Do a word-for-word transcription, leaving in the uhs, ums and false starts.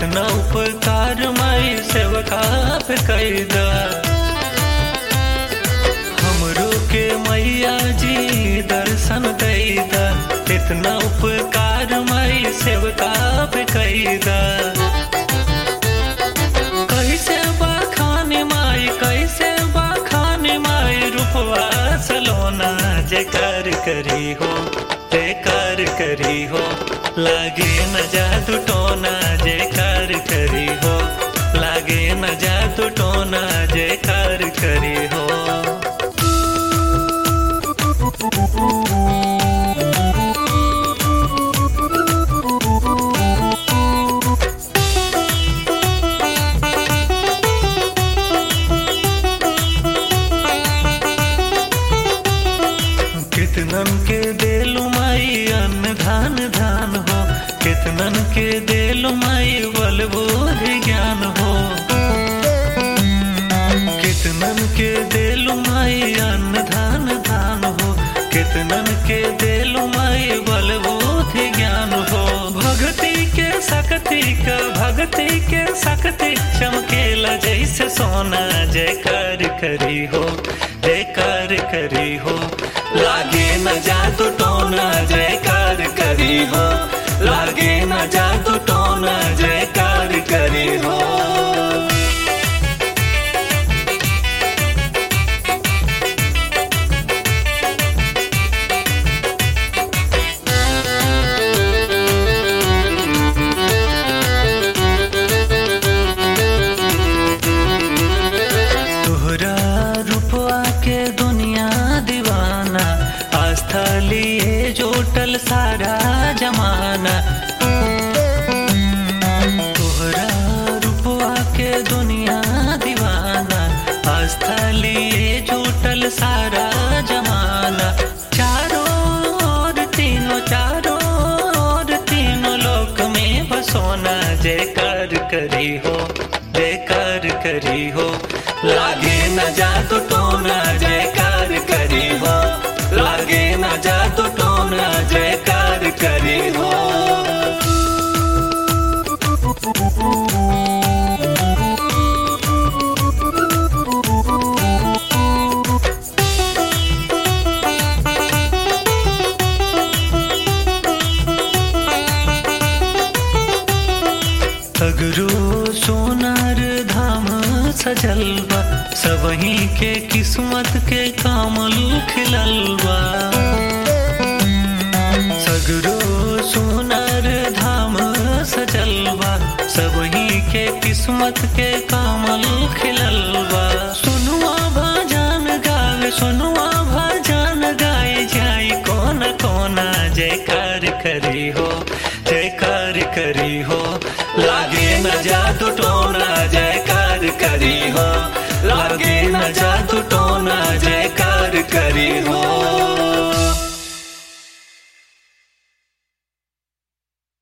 इतना उपकार माई सेवका पे कैदा। हमरो के मैया जी दर्शन दैदा, इतना उपकार माई सेवका पे कैदा। कैसे बाखाने माई कैसे बाखाने माई रूपवा सलोना, जयकार करी हो जयकार करी हो, लागे न जादू टोना जयकार करी हो, लागे न जादू टोना जयकार करी हो। कितनन के देलु माई अन्न धान धान हो, कितनन के देलु माई बल बुद्धि ज्ञान हो। कितनन के देलु माई अन्न धान धान हो, कितनन के देलु माई बल बुद्धि ज्ञान हो। भक्ति के शक्ति का भक्ति के शक्ति चमकेला जैसे सोना, जयकार करी हो जयकार करी हो, लागे न जादू टोना जयकार करी हो, लागे न जादू टोना जयकार करी हो। तोहरा रूपवा के दुनिया दीवाना, आस्था लिए जोटल सारा जमाना। तोहरा रूपवा के दुनिया दीवाना, आस्था लिए जोटल सारा जमाना। चारों ओर तीनों चारों ओर तीनों लोक में बसोना, जयकार करी हो जयकार करी हो, लागे न जादू टोना जयकार करी हो, लागे न जादू टोना जयकार करी हो। सगरो सोनार धाम सजलवा, सबही के किस्मत के कामल खिललवा। सगरो सोनार धाम सजलवा, सबही के किस्मत के कामल खिललवा। सुनुआ भजन गावे सुनुआ भजन गाए जाई कोना कोना, जयकार करी हो जयकार करी हो, लागे न जादू टोना जयकार करी हो, लागे न जादू टोना जयकार करी हो।